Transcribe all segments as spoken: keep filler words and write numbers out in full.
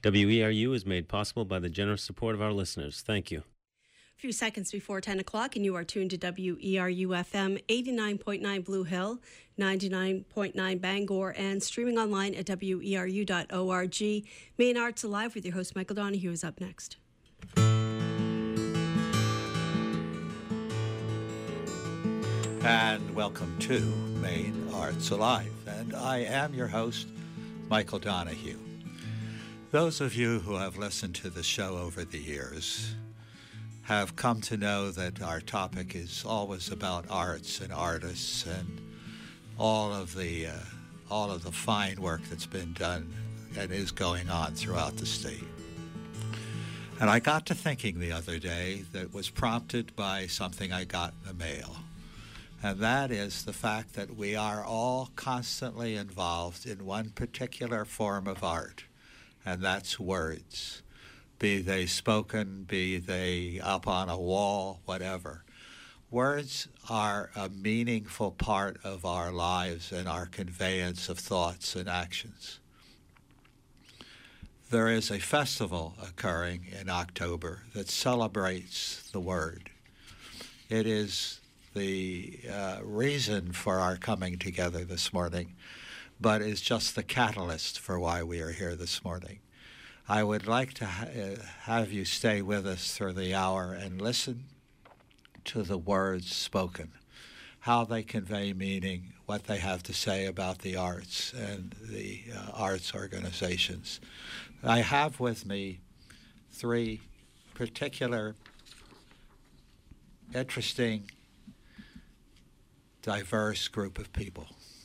W E R U is made possible by the generous support of our listeners. Thank you. A few seconds before ten o'clock, and you are tuned to W E R U F M, eighty-nine point nine Blue Hill, ninety-nine point nine Bangor, and streaming online at W E R U dot org. Maine Arts Alive with your host, Michael Donahue, is up next. And welcome to Maine Arts Alive. And I am your host, Michael Donahue. Those of you who have listened to the show over the years have come to know that our topic is always about arts and artists and all of the uh, all of the fine work that's been done and is going on throughout the state. And I got to thinking the other day that was prompted by something I got in the mail. And that is the fact that we are all constantly involved in one particular form of art, and that's words. Be they spoken, be they up on a wall, whatever. Words are a meaningful part of our lives and our conveyance of thoughts and actions. There is a festival occurring in October that celebrates the word. It is the uh, reason for our coming together this morning, but is just the catalyst for why we are here this morning. I would like to ha- uh, have you stay with us through the hour and listen to the words spoken, how they convey meaning, what they have to say about the arts and the uh, arts organizations. I have with me three particular, interesting, diverse group of people.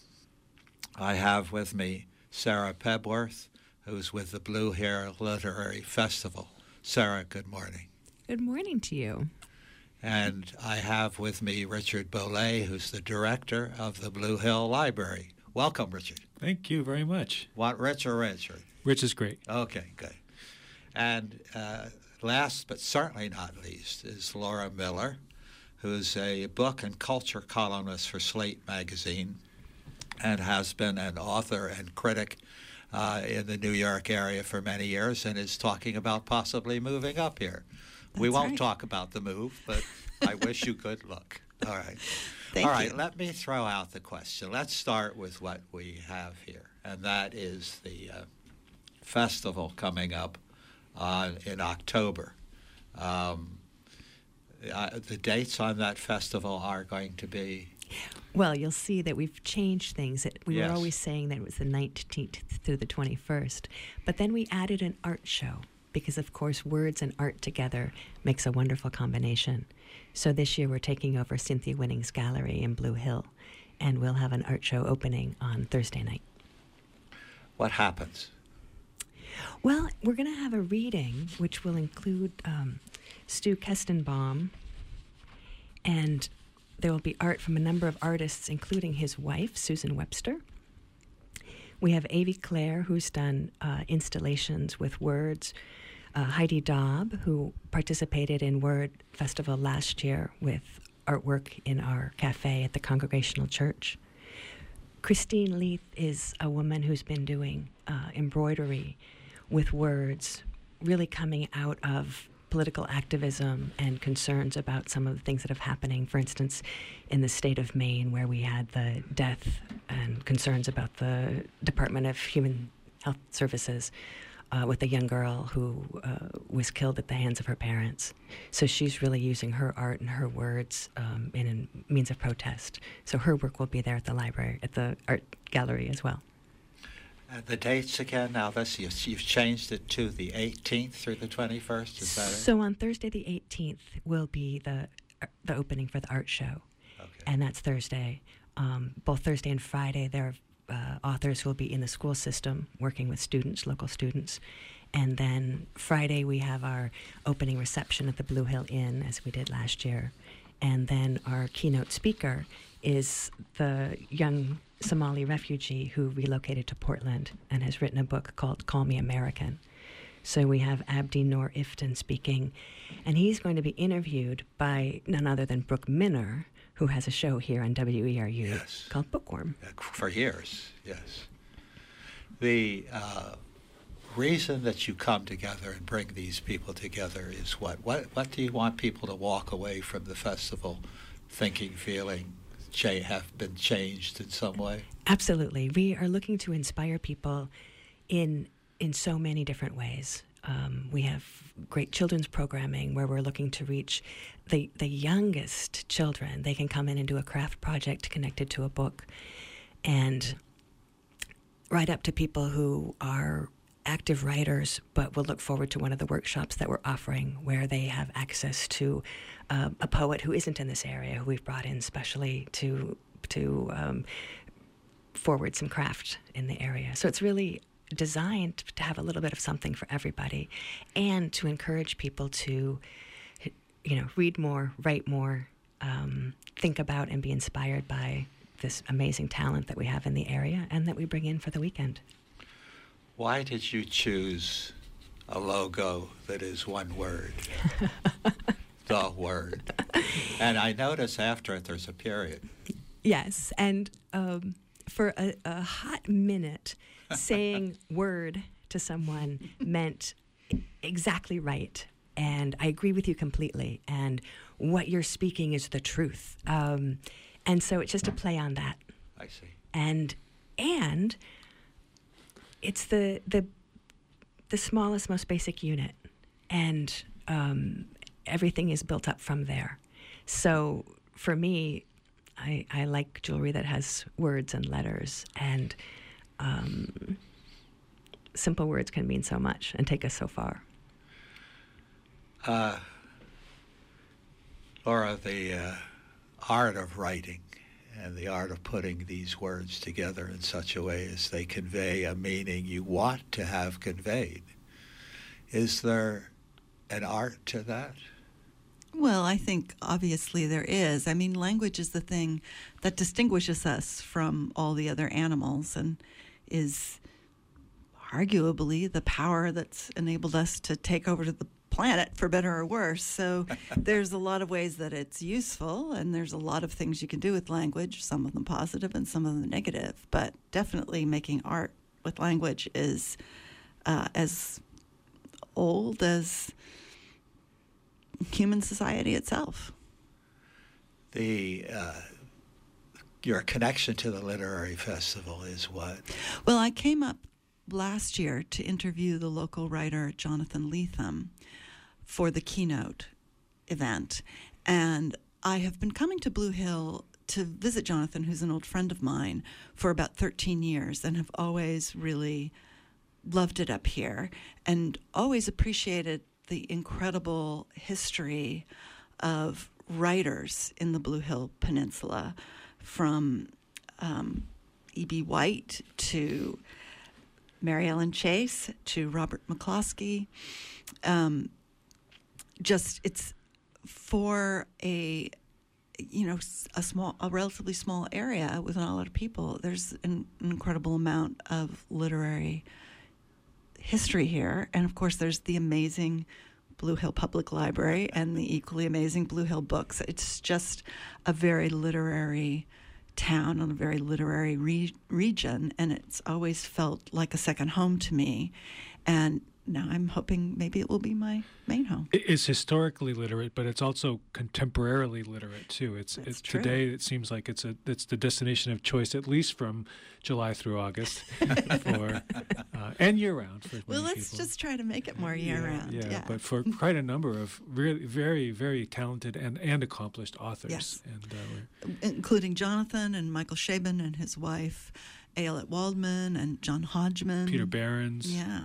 I have with me Sarah Pebworth, who's with the Blue Hill Literary Festival. Sarah, good morning. Good morning to you. And I have with me Richard Bollet, who's the director of the Blue Hill Library. Welcome, Richard. Thank you very much. Want Rich or Richard? Rich is great. Okay, good. And uh, last but certainly not least is Laura Miller, who's a book and culture columnist for Slate magazine and has been an author and critic uh, in the New York area for many years and is talking about possibly moving up here. That's we won't right. talk about the move, but I wish you good luck. All right. Thank All right, you. let me throw out the question. Let's start with what we have here, and that is the uh, festival coming up uh, in October. Um, uh, the dates on that festival are going to be... Well, you'll see that we've changed things. It, we Yes. were always saying that it was the nineteenth through the twenty-first, but then we added an art show because, of course, words and art together makes a wonderful combination. So this year we're taking over Cynthia Winning's gallery in Blue Hill, and we'll have an art show opening on Thursday night. What happens? Well, we're going to have a reading, which will include um, Stu Kestenbaum, and there will be art from a number of artists, including his wife, Susan Webster. We have Avi Clare, who's done uh, installations with words. Uh, Heidi Daub, who participated in Word Festival last year with artwork in our cafe at the Congregational Church. Christine Leith is a woman who's been doing uh, embroidery with words, really coming out of political activism and concerns about some of the things that are happening, for instance, in the state of Maine, where we had the death and concerns about the Department of Human Health Services uh, with a young girl who uh, was killed at the hands of her parents. So she's really using her art and her words um, in a means of protest. So her work will be there at the library, at the art gallery as well. Uh, the dates again, now this, you, you've changed it to the eighteenth through the twenty-first, is that it? So on Thursday the eighteenth will be the uh, the opening for the art show, Okay. and that's Thursday. Um, both Thursday and Friday, there are uh, authors who will be in the school system working with students, local students. And then Friday we have our opening reception at the Blue Hill Inn, as we did last year. And then our keynote speaker is the young Somali refugee who relocated to Portland and has written a book called Call Me American. So we have Abdi Noor Iftin speaking, and he's going to be interviewed by none other than Brooke Minner, who has a show here on W E R U Yes. called Bookworm. Uh, For years, yes. The uh, reason that you come together and bring these people together is what? What what do you want people to walk away from the festival thinking, feeling, cha- have been changed in some way? Absolutely. We are looking to inspire people in in so many different ways. Um, we have great children's programming where we're looking to reach the, the youngest children. They can come in and do a craft project connected to a book, and right up to people who are active writers, but we'll look forward to one of the workshops that we're offering where they have access to uh, a poet who isn't in this area, who we've brought in specially to to um, forward some craft in the area. So it's really designed to have a little bit of something for everybody, and to encourage people to, you know, read more, write more, um, think about and be inspired by this amazing talent that we have in the area and that we bring in for the weekend. Why did you choose a logo that is one word? The word. And I notice after it there's a period. Yes, and um, for a, a hot minute, saying word to someone meant exactly right. And I agree with you completely. And what you're speaking is the truth. Um, and so it's just a play on that. I see. And and it's the the the smallest, most basic unit, and um, everything is built up from there. So for me, I, I like jewelry that has words and letters, and um, simple words can mean so much and take us so far. Uh, Laura, the uh, art of writing and the art of putting these words together in such a way as they convey a meaning you want to have conveyed. Is there an art to that? Well, I think obviously there is. I mean, language is the thing that distinguishes us from all the other animals and is arguably the power that's enabled us to take over to the planet, for better or worse. So there's a lot of ways that it's useful, and there's a lot of things you can do with language, some of them positive and some of them negative. But definitely making art with language is uh, as old as human society itself. The uh, your connection to the literary festival is what? Well, I came up last year to interview the local writer Jonathan Lethem for the keynote event, and I have been coming to Blue Hill to visit Jonathan, who's an old friend of mine, for about thirteen years, and have always really loved it up here and always appreciated the incredible history of writers in the Blue Hill Peninsula, from um, E B. White to Mary Ellen Chase to Robert McCloskey. Um, just it's for a you know a small, a relatively small area with not a lot of people. There's an, an incredible amount of literary history here, and of course there's the amazing Blue Hill Public Library and the equally amazing Blue Hill Books. It's just a very literary town and a very literary re- region, and it's always felt like a second home to me. And now I'm hoping maybe it will be my main home. It's historically literate, but it's also contemporarily literate too. It's, That's it's true. Today it seems like it's a it's the destination of choice, at least from July through August, for uh, and year round for Well, many let's people. just try to make it more year yeah, round. Yeah, Yeah, but for quite a number of really very very talented and, and accomplished authors, Yes. and uh, we're, including Jonathan and Michael Chabon and his wife, Ayelet Waldman and John Hodgman. Peter Behrens. Yeah.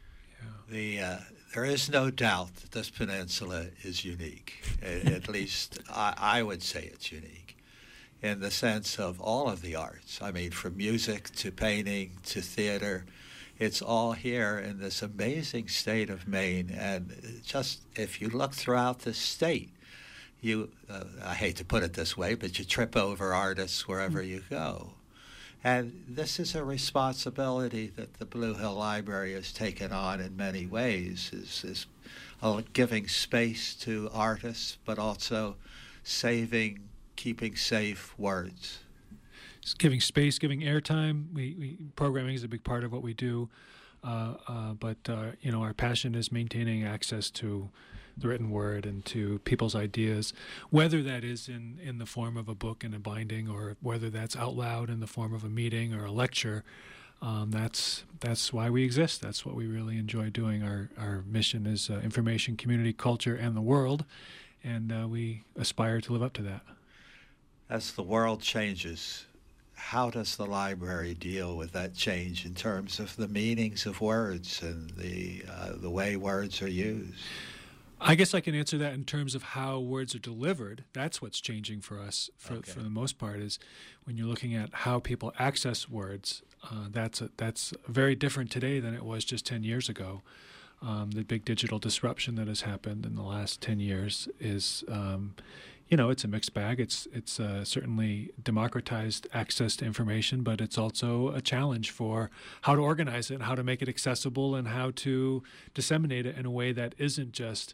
The uh, there is no doubt that this peninsula is unique. at, at least I, I would say it's unique in the sense of all of the arts. I mean, from music to painting to theater, it's all here in this amazing state of Maine. And just if you look throughout the state, you uh, I hate to put it this way, but you trip over artists wherever you go. And this is a responsibility that the Blue Hill Library has taken on in many ways, is, is uh, giving space to artists, but also saving, keeping safe words. It's giving space, giving airtime. We, we programming is a big part of what we do. Uh, uh, but, uh, you know, our passion is maintaining access to the written word and to people's ideas, whether that is in, in the form of a book and a binding, or whether that's out loud in the form of a meeting or a lecture. Um, that's that's why we exist. That's what we really enjoy doing. Our our mission is uh, information, community, culture, and the world, and uh, we aspire to live up to that. As the world changes, how does the library deal with that change in terms of the meanings of words and the uh, the way words are used? I guess I can answer that in terms of how words are delivered. That's what's changing for us, for, Okay. for the most part, is when you're looking at how people access words. Uh, that's a, that's very different today than it was just ten years ago. Um, the big digital disruption that has happened in the last ten years is, um, you know, it's a mixed bag. It's it's uh, certainly democratized access to information, but it's also a challenge for how to organize it and how to make it accessible and how to disseminate it in a way that isn't just,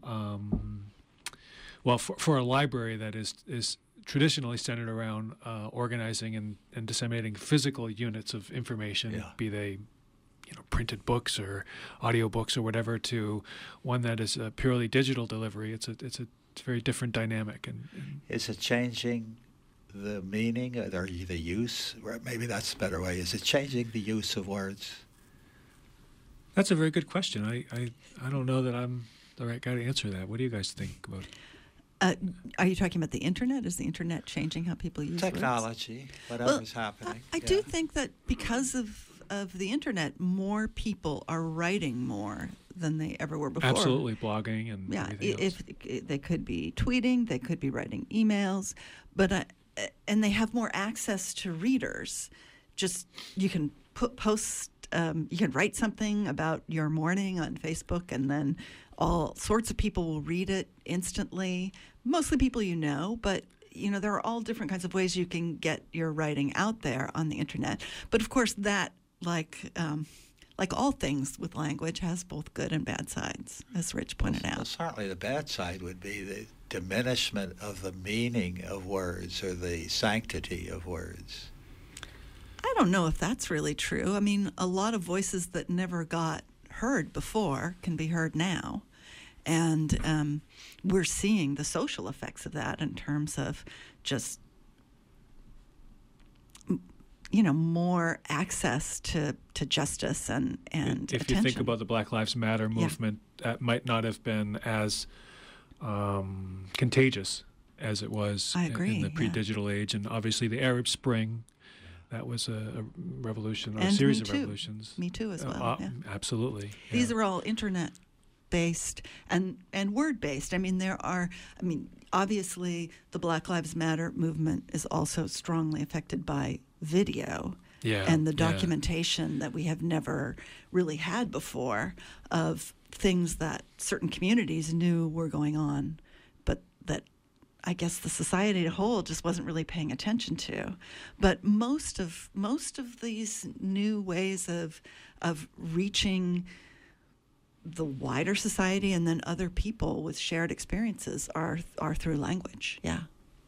um, well, for, for a library that is is traditionally centered around uh, organizing and, and disseminating physical units of information, Yeah. be they, you know, printed books or audiobooks or whatever, to one that is a purely digital delivery. It's a it's a it's a very different dynamic. And, and Is it changing the meaning or the use? Or maybe that's a better way. Is it changing the use of words? that's a very good question. I, I, I don't know that I'm the right guy to answer that. What do you guys think about it? Uh, are you talking about the internet? Is the internet changing how people use words? Technology, Well, whatever's happening. I, I yeah. do think that because of of the internet, more people are writing more than they ever were before. Absolutely, blogging and Yeah, everything else. if, if they could be tweeting, they could be writing emails, but uh, and they have more access to readers. Just you can put post, um, you can write something about your morning on Facebook, and then all sorts of people will read it instantly. Mostly people you know, but you know there are all different kinds of ways you can get your writing out there on the internet. But of course, that like. Um, Like all things with language, has both good and bad sides, as Rich pointed Well, out. certainly the bad side would be the diminishment of the meaning of words or the sanctity of words. I don't know if that's really true. I mean, a lot of voices that never got heard before can be heard now. And um, we're seeing the social effects of that in terms of just, you know, more access to, to justice and, and if attention. you think about the Black Lives Matter Yeah. movement, that might not have been as um, contagious as it was I in- agree, in the yeah. pre-digital age. And obviously the Arab Spring, that was a, a revolution, or a And series Me of Too. revolutions. Me Too as Uh, well, uh, yeah. Absolutely. These yeah. are all internet based and, and word based. I mean, there are, I mean, obviously the Black Lives Matter movement is also strongly affected by video Yeah, and the yeah. documentation that we have never really had before of things that certain communities knew were going on, but that I guess the society as a whole just wasn't really paying attention to. But most of most of these new ways of of reaching the wider society and then other people with shared experiences are are through language. Yeah.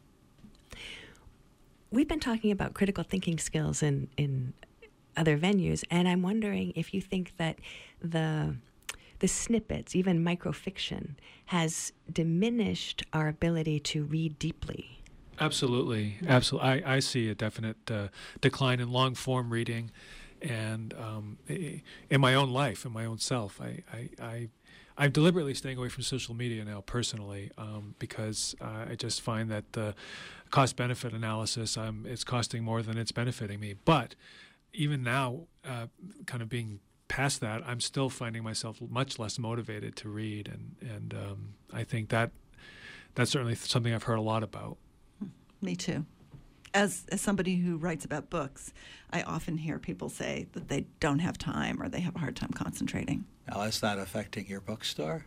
We've been talking about critical thinking skills in, in other venues, and I'm wondering if you think that the the snippets, even microfiction, has diminished our ability to read deeply. Absolutely, absolutely. I, I see a definite uh, decline in long form reading, and um, i- in my own life, in my own self, I, I, I I'm deliberately staying away from social media now personally, um, because uh, I just find that the cost benefit analysis, um, it's costing more than it's benefiting me. But even now, uh, kind of being past that, I'm still finding myself much less motivated to read, and and um, I think that that's certainly something I've heard a lot about. Me too. As as somebody who writes about books, I often hear people say that they don't have time or they have a hard time concentrating. Now, is that affecting your bookstore?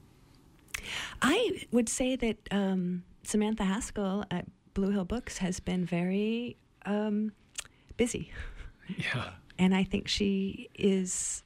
I would say that um, Samantha Haskell at Blue Hill Books has been very um, busy. Yeah. And I think she is,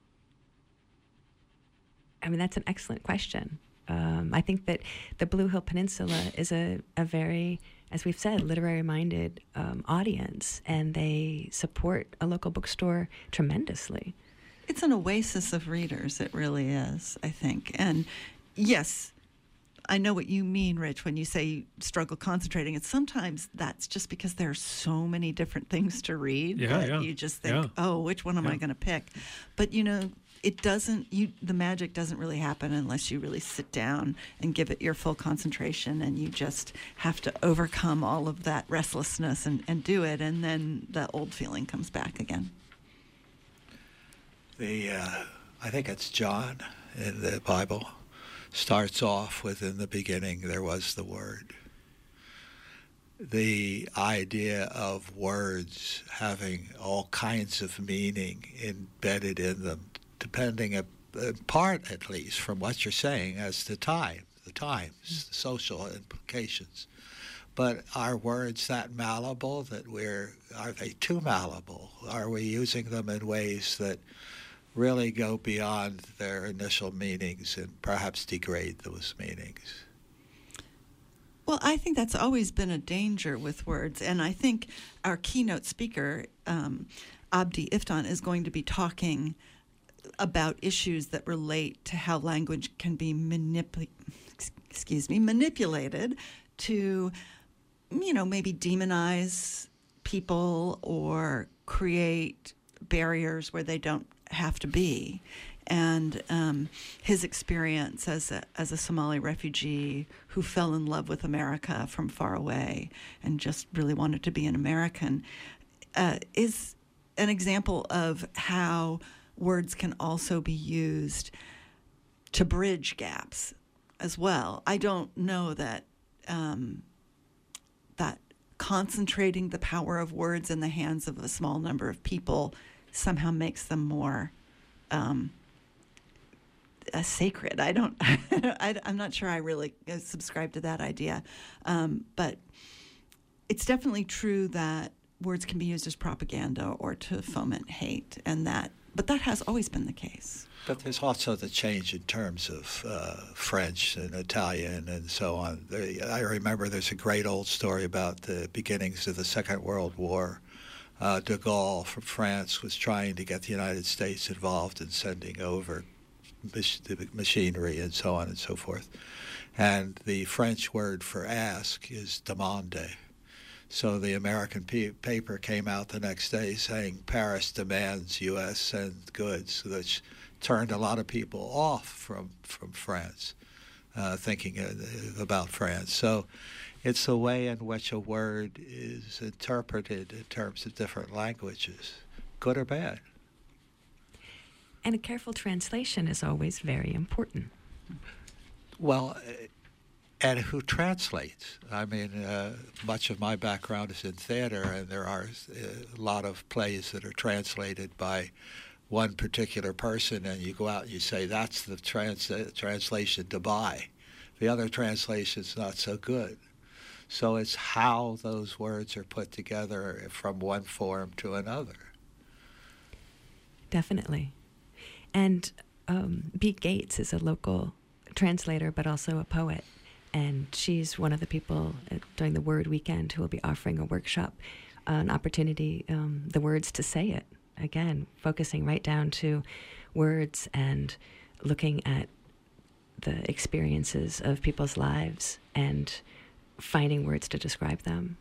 I mean, that's an excellent question. Um, I think that the Blue Hill Peninsula is a, a very, as we've said, literary-minded um, audience, and they support a local bookstore tremendously. It's an oasis of readers. It really is, I think. And yes, I know what you mean, Rich, when you say you struggle concentrating. And sometimes that's just because there are so many different things to read Yeah, that yeah. you just think, Yeah. oh, which one am Yeah. I going to pick? But, you know, it doesn't, you, the magic doesn't really happen unless you really sit down and give it your full concentration, and you just have to overcome all of that restlessness and, and do it, and then the old feeling comes back again. The uh, I think it's John in the Bible starts off with, in the beginning there was the Word. The idea of words having all kinds of meaning embedded in them, depending in part at least from what you're saying as to time, the times, the social implications. But are words that malleable that we're, are they too malleable? Are we using them in ways that really go beyond their initial meanings and perhaps degrade those meanings? Well, I think that's always been a danger with words, and I think our keynote speaker, um, Abdi Iftan, is going to be talking about issues that relate to how language can be manipul- excuse me, manipulated to, you know, maybe demonize people or create barriers where they don't have to be. And um, his experience as a, as a Somali refugee who fell in love with America from far away and just really wanted to be an American uh, is an example of how words can also be used to bridge gaps as well. I don't know that um, that concentrating the power of words in the hands of a small number of people somehow makes them more um, uh, sacred. I don't. I, I'm not sure I really subscribe to that idea, um, but it's definitely true that words can be used as propaganda or to foment hate, and that. But that has always been the case. But there's also the change in terms of uh, French and Italian and so on. There, I remember there's a great old story about the beginnings of the Second World War. Uh, de Gaulle from France was trying to get the United States involved in sending over mach- the machinery and so on and so forth. And the French word for ask is demander. So the American p- paper came out the next day saying Paris demands U S send goods, which turned a lot of people off from, from France, uh, thinking uh, about France. So it's the way in which a word is interpreted in terms of different languages, good or bad. And a careful translation is always very important. Well, and who translates? I mean, uh, much of my background is in theater, and there are a lot of plays that are translated by one particular person, and you go out and you say, that's the trans- translation to buy. The other translation's not so good. So it's how those words are put together from one form to another. Definitely. And um, Beat Gates is a local translator, but also a poet. And she's one of the people uh, during the Word Weekend who will be offering a workshop, uh, an opportunity, um, the words to say it. Again, focusing right down to words and looking at the experiences of people's lives and finding words to describe them.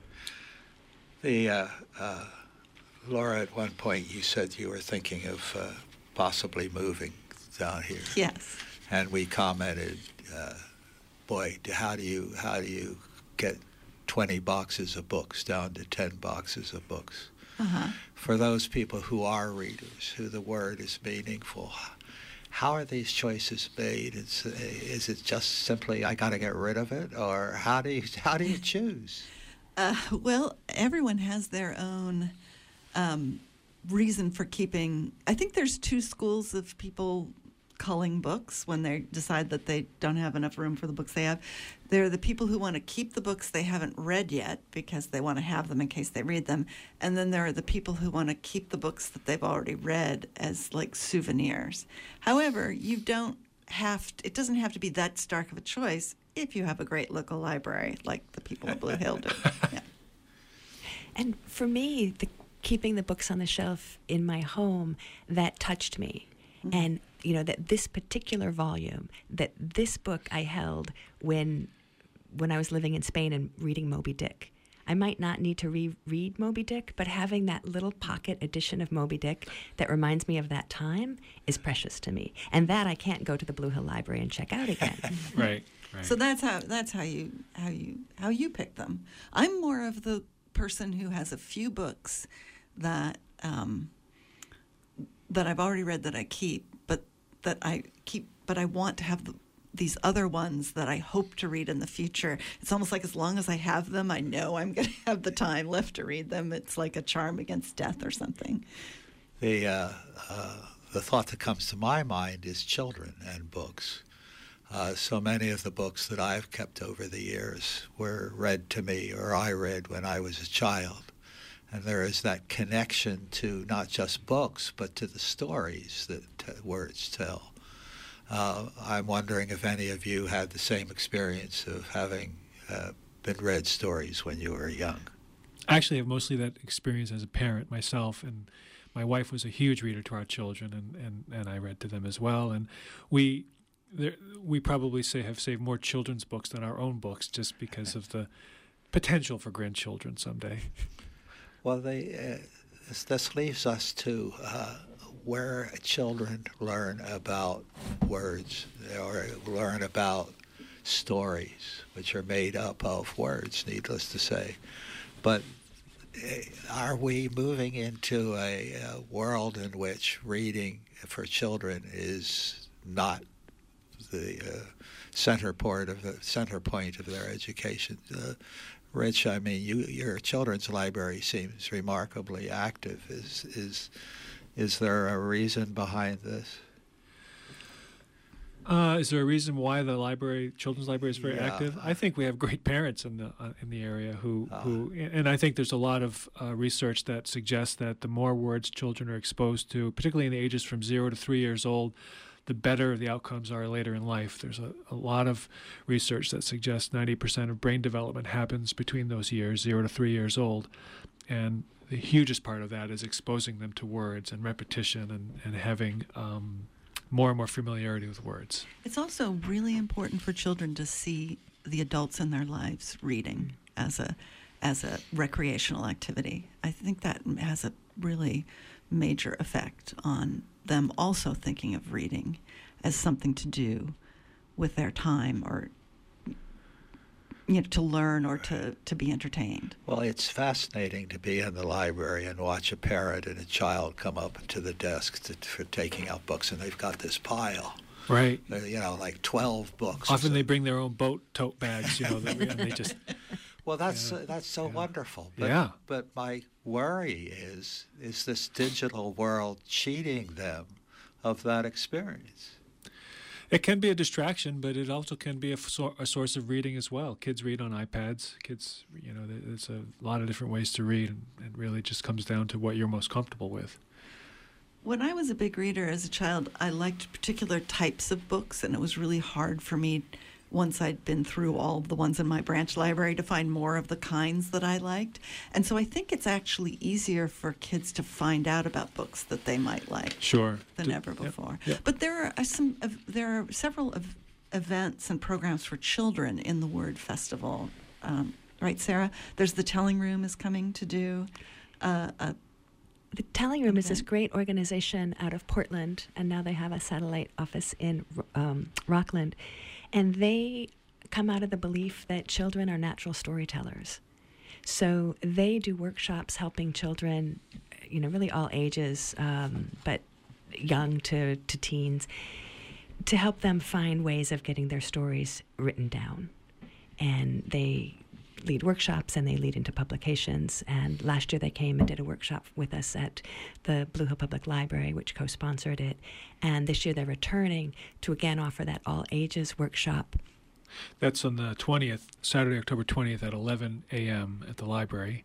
The uh, uh, Laura, at one point you said you were thinking of uh, possibly moving down here. Yes. And we commented, uh, boy, how do you how do you get twenty boxes of books down to ten boxes of books? Uh-huh. For those people who are readers, who the word is meaningful, how are these choices made? Is, is it just simply I got to get rid of it, or how do you how do you choose? Uh, well, everyone has their own um, reason for keeping. I think there's two schools of people culling books when they decide that they don't have enough room for the books they have. There are the people who want to keep the books they haven't read yet because they want to have them in case they read them. And then there are the people who want to keep the books that they've already read as like souvenirs. However, you don't have to, it doesn't have to be that stark of a choice if you have a great local library like the people of Blue Hill do. Yeah. And for me, the keeping the books on the shelf in my home that touched me. Mm-hmm. And, you know, that this particular volume, that this book I held when when I was living in Spain and reading Moby Dick. I might not need to reread Moby Dick, but having that little pocket edition of Moby Dick that reminds me of that time is precious to me. And that I can't go to the Blue Hill Library and check out again. Right. Right. So that's how that's how you how you how you pick them. I'm more of the person who has a few books that um, that I've already read that I keep, but that I keep, but I want to have the, these other ones that I hope to read in the future. It's almost like as long as I have them, I know I'm going to have the time left to read them. It's like a charm against death or something. The uh, uh, the thought that comes to my mind is children and books. Uh, so many of the books that I've kept over the years were read to me or I read when I was a child. And there is that connection to not just books, but to the stories that t- words tell. Uh, I'm wondering if any of you had the same experience of having uh, been read stories when you were young. I actually have mostly that experience as a parent myself, and my wife was a huge reader to our children, and, and, and I read to them as well. And we there, we probably say have saved more children's books than our own books just because of the potential for grandchildren someday. Well, they, uh, this, this leaves us to uh, where children learn about words or learn about stories, which are made up of words, needless to say. But are we moving into a, a world in which reading for children is not the uh, center point of the center point of their education? Uh, Rich, I mean, you, your children's library seems remarkably active. Is is is there a reason behind this? Uh, is there a reason why the library, children's library, is very Yeah. active? I think we have great parents in the uh, in the area who, Uh. who, and I think there's a lot of uh, research that suggests that the more words children are exposed to, particularly in the ages from zero to three years old, the better the outcomes are later in life. There's a, a lot of research that suggests ninety percent of brain development happens between those years, zero to three years old. And the hugest part of that is exposing them to words and repetition and, and having um, more and more familiarity with words. It's also really important for children to see the adults in their lives reading as a as a recreational activity. I think that has a really major effect on them also thinking of reading as something to do with their time, or you know, to learn or to, to be entertained. Well, it's fascinating to be in the library and watch a parent and a child come up to the desk to, for taking out books, and they've got this pile. Right. Uh, You know, like twelve books. Often they bring their own boat tote bags, you know, that, and they just... Well, that's Yeah. uh, that's so Yeah. wonderful. But, Yeah. But my worry is, is this digital world cheating them of that experience? It can be a distraction, but it also can be a, so- a source of reading as well. Kids read on iPads. Kids, you know, there's a lot of different ways to read, and it really just comes down to what you're most comfortable with. When I was a big reader as a child, I liked particular types of books, and it was really hard for me, once I'd been through all of the ones in my branch library, to find more of the kinds that I liked. And so I think it's actually easier for kids to find out about books that they might like Sure. than D- ever yep, before. yep. But there are some of, there are several of events and programs for children in the Word Festival. Um, right, Sarah? There's the Telling Room is coming to do uh, a The Telling Room is this Okay. great organization out of Portland, and now they have a satellite office in um, Rockland. And they come out of the belief that children are natural storytellers. So they do workshops helping children, you know, really all ages, um, but young to, to teens, to help them find ways of getting their stories written down. And they lead workshops and they lead into publications. And last year they came and did a workshop with us at the Blue Hill Public Library, which co-sponsored it. And this year they're returning to again offer that all ages workshop. That's on the twentieth, Saturday, October twentieth at eleven a.m. at the library.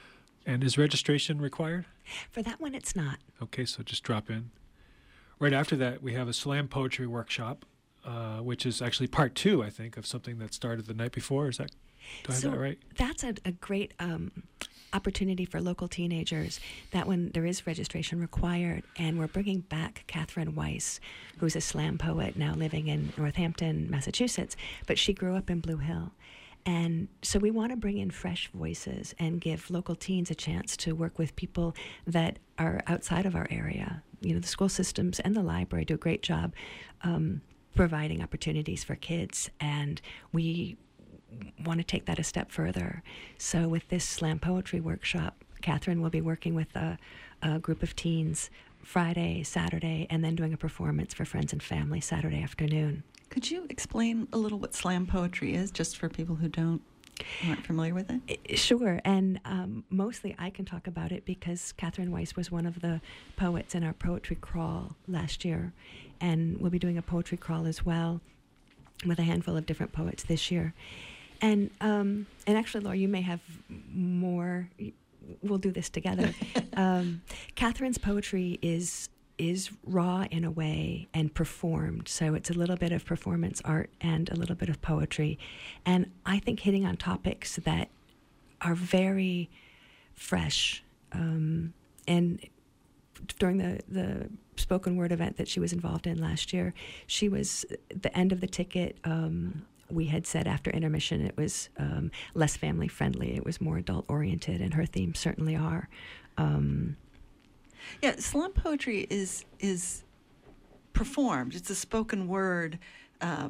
And is registration required? For that one, it's not. Okay, so just drop in. Right after that, we have a slam poetry workshop, uh, which is actually part two, I think, of something that started the night before. Is that Do I have so that right? That's a, a great um, opportunity for local teenagers, that when there is registration required, and we're bringing back Catherine Weiss, who's a slam poet now living in Northampton, Massachusetts, but she grew up in Blue Hill. And so we want to bring in fresh voices and give local teens a chance to work with people that are outside of our area. You know, the school systems and the library do a great job um, providing opportunities for kids, and we want to take that a step further. So with this slam poetry workshop, Catherine will be working with a, a group of teens Friday, Saturday, and then doing a performance for friends and family Saturday afternoon. Could you explain a little what slam poetry is, just for people who don't aren't familiar with it? Sure, and um, mostly I can talk about it because Catherine Weiss was one of the poets in our poetry crawl last year, and we'll be doing a poetry crawl as well with a handful of different poets this year. And um, and actually, Laura, you may have more. We'll do this together. um, Catherine's poetry is is raw in a way and performed. So it's a little bit of performance art and a little bit of poetry. And I think hitting on topics that are very fresh. Um, and during the, the spoken word event that she was involved in last year, she was, the end of the ticket, um, we had said after intermission it was um, less family friendly. It was more adult oriented, and her themes certainly are. Um, Yeah, slam poetry is is performed. It's a spoken word uh,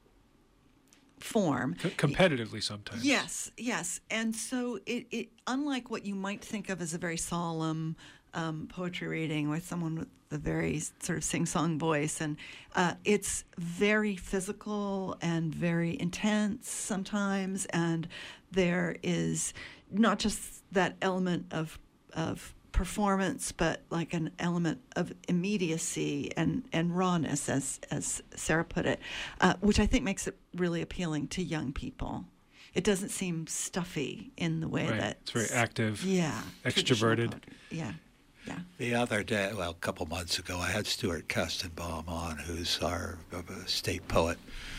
form. C- competitively sometimes. Yes, yes. And so it, it, unlike what you might think of as a very solemn um, poetry reading with someone with a very sort of sing-song voice, and uh, it's very physical and very intense sometimes, and there is not just that element of of performance, but like an element of immediacy and, and rawness, as as Sarah put it, uh, which I think makes it really appealing to young people. It doesn't seem stuffy in the way Right. that It's very active, yeah, extroverted. traditional poetry. Yeah, yeah. The other day, well, a couple months ago, I had Stuart Kestenbaum on, who's our uh, state poet.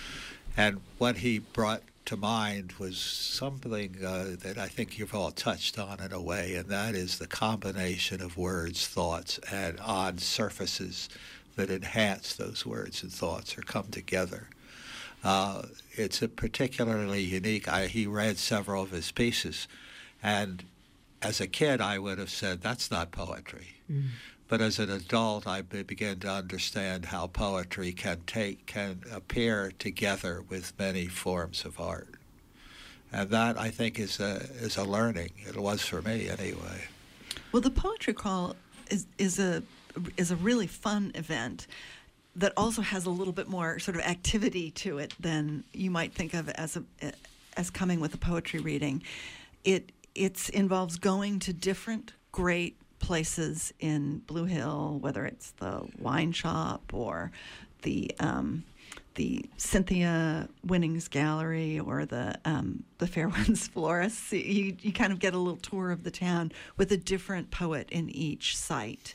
And what he brought to mind was something uh, that I think you've all touched on in a way, and that is the combination of words, thoughts, and odd surfaces that enhance those words and thoughts or come together. Uh, it's a particularly unique, I, he read several of his pieces, and as a kid I would have said, that's not poetry. Mm. But as an adult, I began to understand how poetry can take, can appear together with many forms of art. And that, I think, is a, is a learning. It was for me, anyway. Well, the Poetry Crawl is, is, a, is a really fun event that also has a little bit more sort of activity to it than you might think of as, a, as coming with a poetry reading. It it's involves going to different great places in Blue Hill, whether it's the wine shop or the um, the Cynthia Winnings Gallery or the um, the Fairwinds Florists. You you kind of get a little tour of the town with a different poet in each site,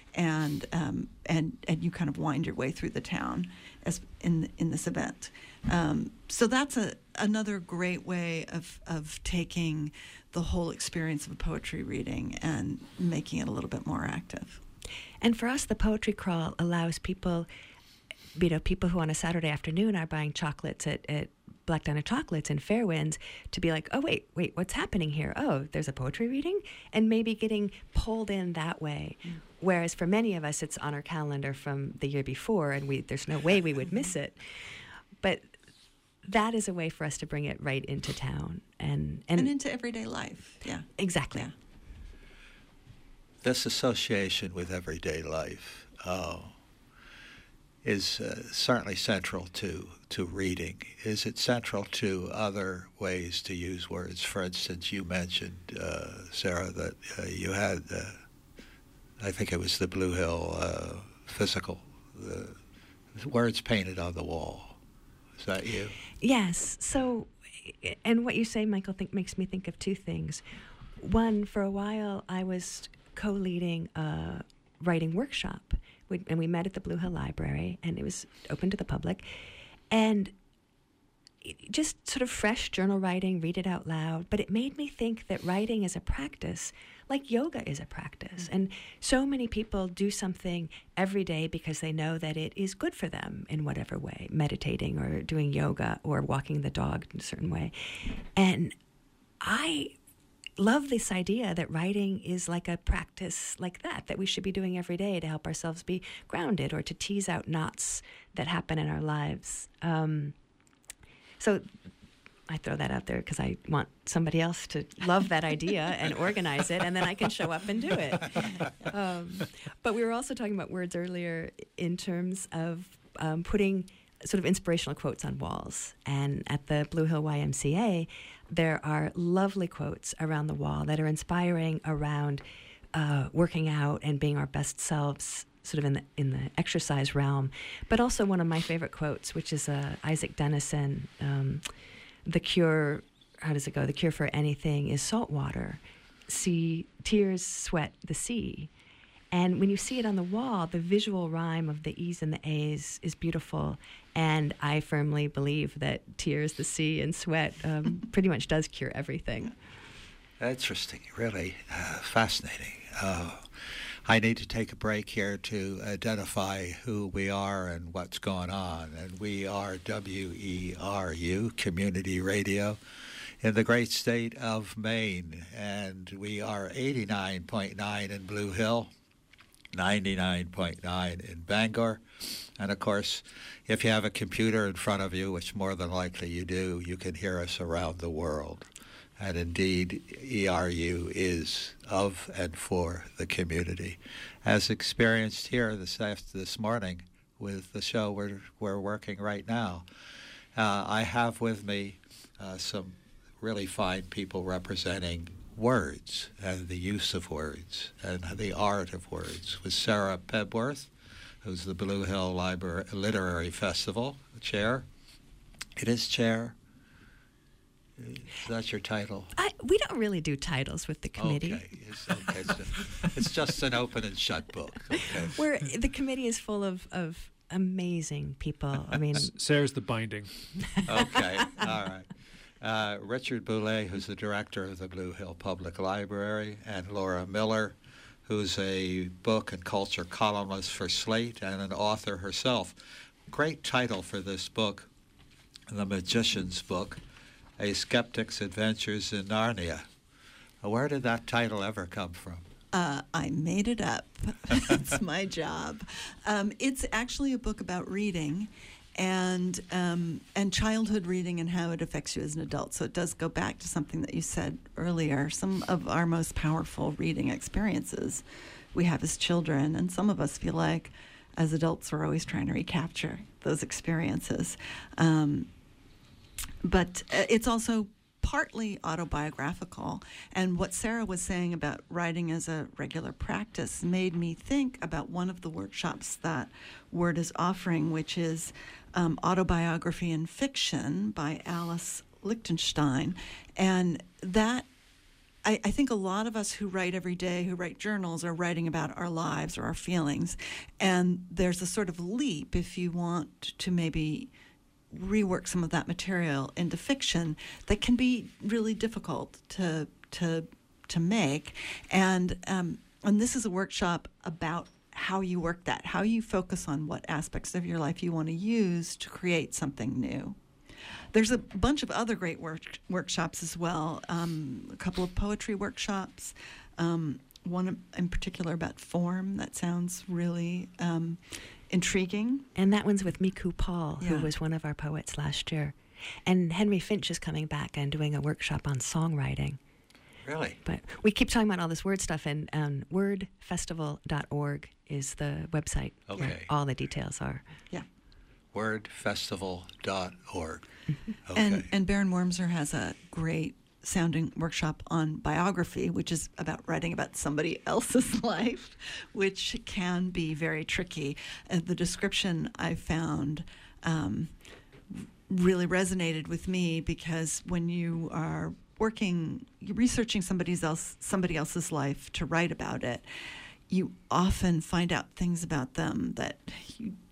and um, and and you kind of wind your way through the town as in in this event. Um, so that's a another great way of of taking the whole experience of a poetry reading and making it a little bit more active. And for us, the Poetry Crawl allows people, you know, people who on a Saturday afternoon are buying chocolates at, at Black Diamond Chocolates and Fairwinds to be like, oh, wait, wait, what's happening here? Oh, there's a poetry reading? And maybe getting pulled in that way. Mm. Whereas for many of us, it's on our calendar from the year before, and we there's no way we would miss it. But that is a way for us to bring it right into town. And, and, and into everyday life, yeah. Exactly. Yeah. This association with everyday life uh, is uh, certainly central to, to reading. Is it central to other ways to use words? For instance, you mentioned, uh, Sarah, that uh, you had, uh, I think it was the Blue Hill uh, physical, the words painted on the wall. Is that you? Yes. So, and what you say, Michael, think makes me think of two things. One, for a while, I was co-leading a writing workshop, we, and we met at the Blue Hill Library, and it was open to the public. And just sort of fresh journal writing, read it out loud. But it made me think that writing is a practice, like yoga is a practice. And so many people do something every day because they know that it is good for them in whatever way, meditating or doing yoga or walking the dog in a certain way. And I love this idea that writing is like a practice like that, that we should be doing every day to help ourselves be grounded or to tease out knots that happen in our lives. Um, so I throw that out there because I want somebody else to love that idea and organize it, and then I can show up and do it. Um, but we were also talking about words earlier in terms of um, putting sort of inspirational quotes on walls. And at the Blue Hill Y M C A, there are lovely quotes around the wall that are inspiring around uh, working out and being our best selves, sort of in the in the exercise realm. But also one of my favorite quotes, which is uh, Isaac Dennison, um, the cure, how does it go? The cure for anything is salt water. See, tears sweat the sea. And when you see it on the wall, the visual rhyme of the E's and the A's is beautiful. And I firmly believe that tears, the sea, and sweat um, pretty much does cure everything. Interesting, really uh, fascinating. Uh, I need to take a break here to identify who we are and what's going on. And we are W E R U, Community Radio, in the great state of Maine. And we are eighty-nine point nine in Blue Hill, ninety-nine point nine in Bangor. And, of course, if you have a computer in front of you, which more than likely you do, you can hear us around the world. And indeed, E R U is of and for the community, as experienced here this after this morning with the show we're, we're working right now. Uh, I have with me uh, some really fine people representing words and the use of words and the art of words, with Sarah Pebworth, who's the Blue Hill Library Literary Festival chair. It is chair. Is that your title? I, we don't really do titles with the committee. Okay, it's, okay. it's, just, it's just an open and shut book. Okay. Where the committee is full of, of amazing people. I mean, Sarah's the binding. Okay, all right. Uh, Richard Boulay, who's the director of the Blue Hill Public Library, and Laura Miller, who's a book and culture columnist for Slate and an author herself. Great title for this book, The Magician's Book, A Skeptic's Adventures in Narnia. Where did that title ever come from? Uh, I made it up. It's my job. Um, it's actually a book about reading and um, and childhood reading and how it affects you as an adult. So it does go back to something that you said earlier. Some of our most powerful reading experiences we have as children, and some of us feel like as adults we're always trying to recapture those experiences. Um, but it's also partly autobiographical, and what Sarah was saying about writing as a regular practice made me think about one of the workshops that Word is offering, which is um, Autobiography and Fiction by Alice Lichtenstein. And that, I, I think a lot of us who write every day, who write journals, are writing about our lives or our feelings, and there's a sort of leap if you want to maybe rework some of that material into fiction that can be really difficult to to to make, and um, and this is a workshop about how you work that, how you focus on what aspects of your life you want to use to create something new. There's a bunch of other great work, workshops as well. Um, a couple of poetry workshops. Um, one in particular about form that sounds really Um, intriguing. And that one's with Miku Paul, Yeah. who was one of our poets last year. And Henry Finch is coming back and doing a workshop on songwriting. Really? But we keep talking about all this word stuff, and um, word festival dot org is the website Okay. where all the details are. Yeah. word festival dot org. Okay. And and Baron Wormser has a great sounding workshop on biography, which is about writing about somebody else's life, which can be very tricky. And the description I found um, really resonated with me, because when you are working, you're researching somebody else, somebody else's life to write about it, you often find out things about them that you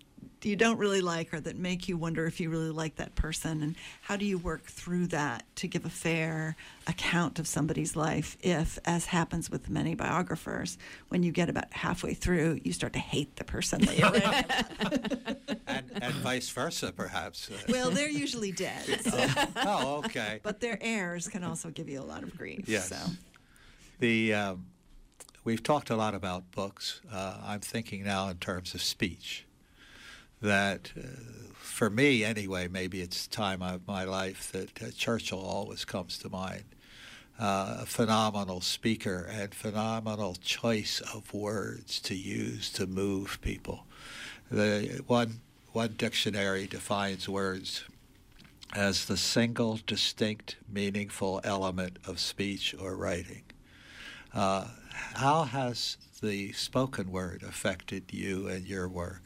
you don't really like or that make you wonder if you really like that person, and how do you work through that to give a fair account of somebody's life if, as happens with many biographers, when you get about halfway through, you start to hate the person that you're writing. and, and vice versa, perhaps. Well, they're usually dead. So. Oh, oh, okay. But their heirs can also give you a lot of grief. Yes. So. The um, we've talked a lot about books. Uh, I'm thinking now in terms of speech. That, uh, for me anyway, maybe it's time of my life that uh, Churchill always comes to mind. Uh, a phenomenal speaker and phenomenal choice of words to use to move people. The one one dictionary defines words as the single, distinct, meaningful element of speech or writing. Uh, how has the spoken word affected you and your work?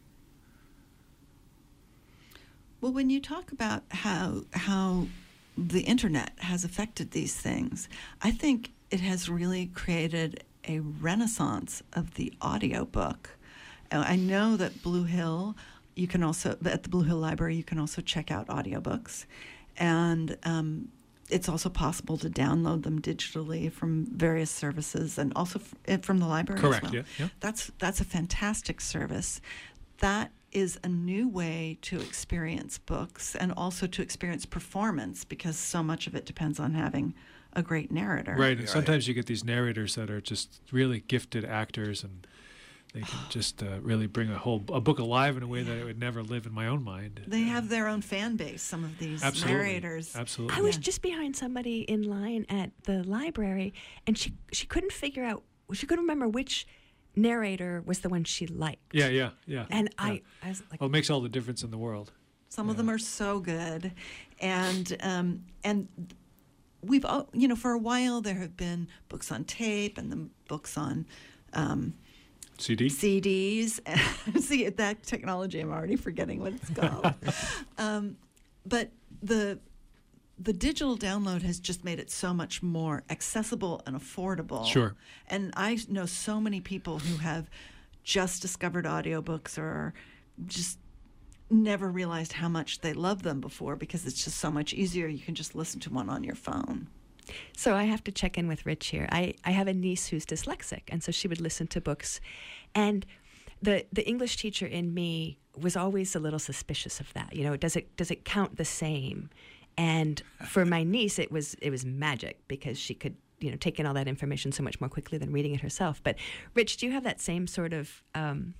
Well, when you talk about how how the internet has affected these things, I think it has really created a renaissance of the audiobook. I know that Blue Hill, you can also, at the Blue Hill Library, you can also check out audiobooks. And um, it's also possible to download them digitally from various services and also f- from the library Correct, as well. yeah, yeah. That's, that's a fantastic service. That is a new way to experience books and also to experience performance, because so much of it depends on having a great narrator. Right, and Right. sometimes you get these narrators that are just really gifted actors, and they can just uh, really bring a whole a book alive in a way that it would never live in my own mind. They have their own fan base, some of these Absolutely. narrators. Absolutely. I was Yeah. just behind somebody in line at the library, and she she couldn't figure out, she couldn't remember which narrator was the one she liked. Yeah, yeah, yeah. And yeah. I, I was like, Well, it makes all the difference in the world. Some of them are so good, and um, and we've all, you know, for a while there have been books on tape and the books on um, C D? C Ds. See, that technology, I'm already forgetting what it's called. um, but the the digital download has just made it so much more accessible and affordable. Sure. And I know so many people who have just discovered audiobooks or just never realized how much they love them before, because it's just so much easier. You can just listen to one on your phone. so I have to check in with Rich here. I, I have a niece who's dyslexic, and so she would listen to books. And the the English teacher in me was always a little suspicious of that. You know, does it does it count the same? And for my niece, it was it was magic, because she could, you know, take in all that information so much more quickly than reading it herself. But Rich, do you have that same sort of um,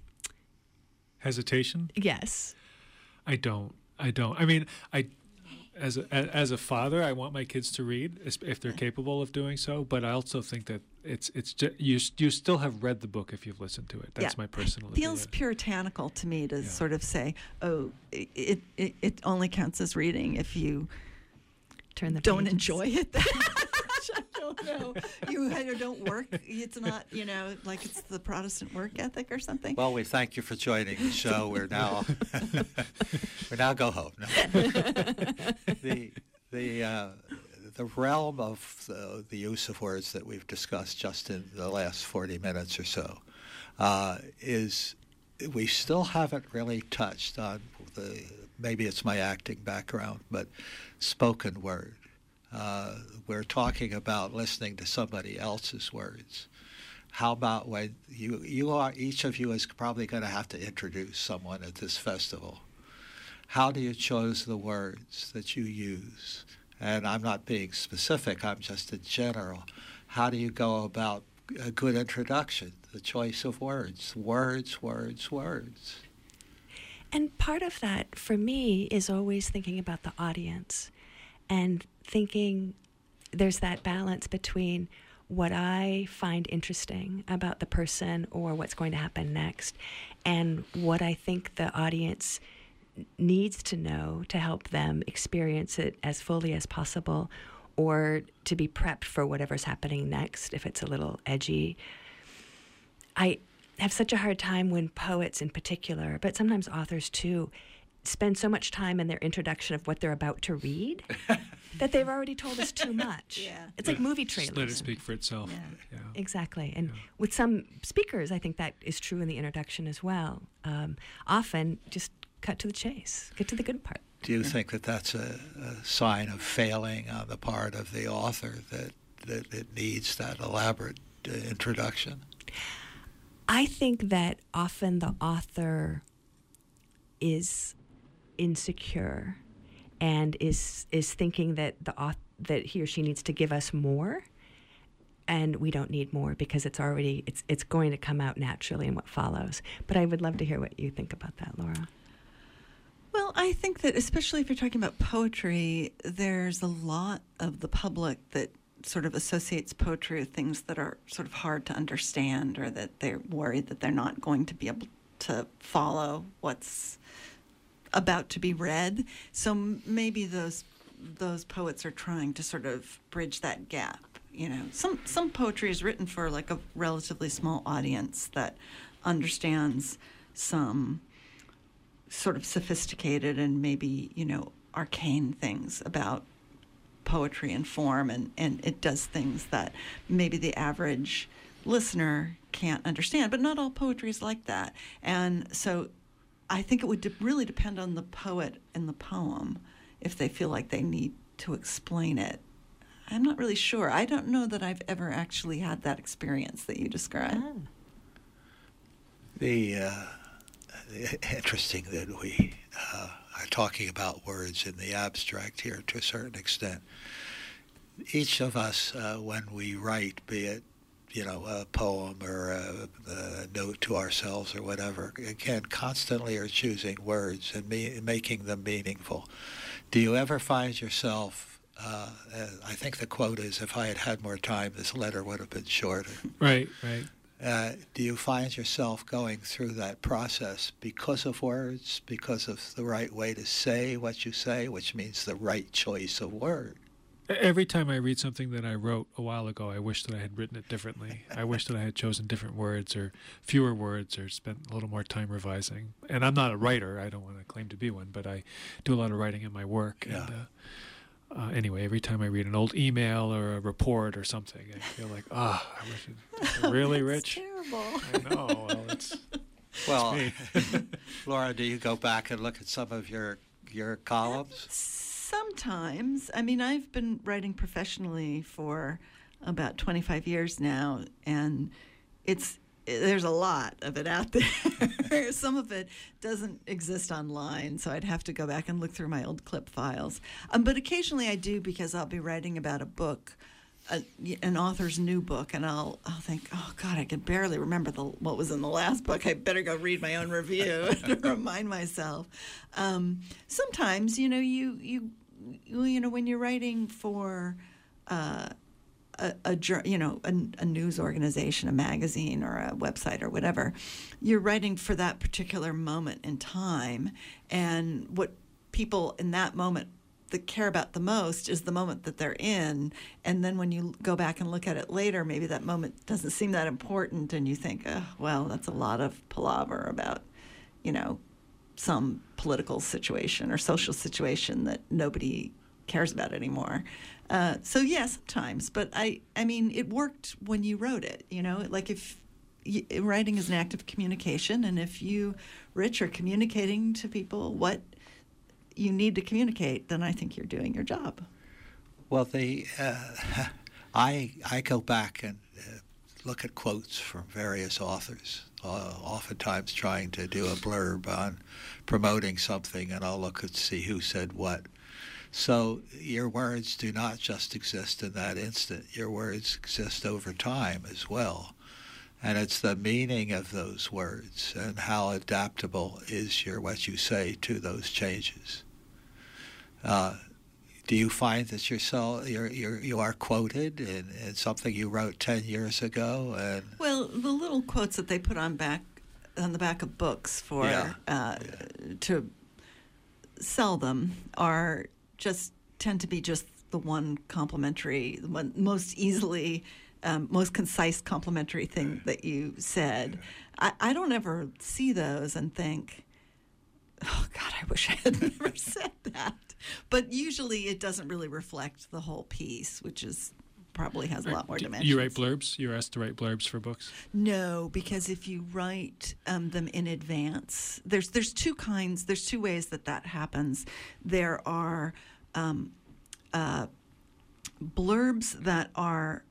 Hesitation? yes? I don't. I don't. I mean, I as a, as a father, I want my kids to read if if they're capable of doing so. But I also think that it's it's ju- you you still have read the book if you've listened to it. That's Yeah. my personal It feels opinion. puritanical to me to Yeah. sort of say, oh, it, it it only counts as reading if you Turn the don't pages. enjoy it that much. I don't know. You either don't work. It's not, you know, like it's the Protestant work ethic or something. Well, we thank you for joining the show. We're now we now go home. No. the the uh, the realm of the, the use of words that we've discussed just in the last forty minutes or so uh, is we still haven't really touched on the, maybe it's my acting background, but spoken word. Uh, we're talking about listening to somebody else's words. How about when you you are each of you is probably going to have to introduce someone at this festival. How do you choose the words that you use? And I'm not being specific, I'm just in general. How do you go about a good introduction, the choice of words? Words, words, words. And part of that, for me, is always thinking about the audience and thinking there's that balance between what I find interesting about the person or what's going to happen next and what I think the audience needs to know to help them experience it as fully as possible, or to be prepped for whatever's happening next if it's a little edgy. I have such a hard time when poets in particular, but sometimes authors too, spend so much time in their introduction of what they're about to read that they've already told us too much. Yeah. It's like movie Just trailers. let it speak for itself. Yeah. Yeah. Exactly. And Yeah. with some speakers, I think that is true in the introduction as well. Um, often, just cut to the chase, get to the good part. Do you think that that's a, a sign of failing on the part of the author, that, that it needs that elaborate uh, introduction? I think that often the author is insecure and is is thinking that the author, that he or she needs to give us more, and we don't need more because it's already it's it's going to come out naturally in what follows. But I would love to hear what you think about that, Laura. Well, I think that especially if you're talking about poetry, there's a lot of the public that sort of associates poetry with things that are sort of hard to understand, or that they're worried that they're not going to be able to follow what's about to be read. So m- maybe those those poets are trying to sort of bridge that gap. You know, some some poetry is written for like a relatively small audience that understands some sort of sophisticated and maybe, you know, arcane things about poetry and form, and, and it does things that maybe the average listener can't understand. But not all poetry is like that. And so I think it would de- really depend on the poet and the poem if they feel like they need to explain it. I'm not really sure. I don't know that I've ever actually had that experience that you described. Oh. The uh, interesting that we uh, are talking about words in the abstract here to a certain extent. Each of us, uh, when we write, be it, you know, a poem or a, a note to ourselves or whatever, again, constantly are choosing words and me- making them meaningful. Do you ever find yourself, uh, I think the quote is, if I had had more time, this letter would have been shorter. Right, right. Uh, do you find yourself going through that process because of words, because of the right way to say what you say, which means the right choice of word? Every time I read something that I wrote a while ago, I wish that I had written it differently. I wish that I had chosen different words or fewer words or spent a little more time revising. And I'm not a writer. I don't want to claim to be one, but I do a lot of writing in my work. Yeah. And uh, uh, anyway, every time I read an old email or a report or something, I feel like, ah, oh, I wish it really rich. Terrible. I know. Well, it's Well, me. Laura, do you go back and look at some of your your columns? Sometimes. I mean, I've been writing professionally for about twenty-five years now, and it's there's a lot of it out there. Some of it doesn't exist online, so I'd have to go back and look through my old clip files. Um, but occasionally I do, because I'll be writing about a book, a, an author's new book, and I'll I'll think, oh God, I can barely remember the what was in the last book. I better go read my own review to remind myself. Um, sometimes, you know, you you you know when you're writing for uh, a, a you know a, a news organization, a magazine, or a website, or whatever, you're writing for that particular moment in time, and what people in that moment that care about the most is the moment that they're in. And then when you go back and look at it later, maybe that moment doesn't seem that important, and you think, oh, well, that's a lot of palaver about, you know, some political situation or social situation that nobody cares about anymore. Uh, so yeah, sometimes, but I, I mean, it worked when you wrote it, you know, like if y- writing is an act of communication, and if you, Rich, are communicating to people what you need to communicate, then I think you're doing your job. Well, the uh, I I go back and uh, look at quotes from various authors, uh, oftentimes trying to do a blurb on promoting something, and I'll look and see who said what. So your words do not just exist in that instant. Your words exist over time as well. And it's the meaning of those words and how adaptable is your what you say to those changes. Uh, do you find that yourself, you're, you're, you are quoted in, in something you wrote ten years ago? And Well, the little quotes that they put on back on the back of books for Yeah. Uh, Yeah. to sell them are just tend to be just the one complimentary, the one most easily, um, most concise complimentary thing that you said. I, I don't ever see those and think, oh God, I wish I had never said that. But usually it doesn't really reflect the whole piece, which is probably has a lot more Do dimensions. you write blurbs? You're asked to write blurbs for books? No, because if you write um, them in advance, there's there's two kinds. There's two ways that that happens. There are um, uh, blurbs that are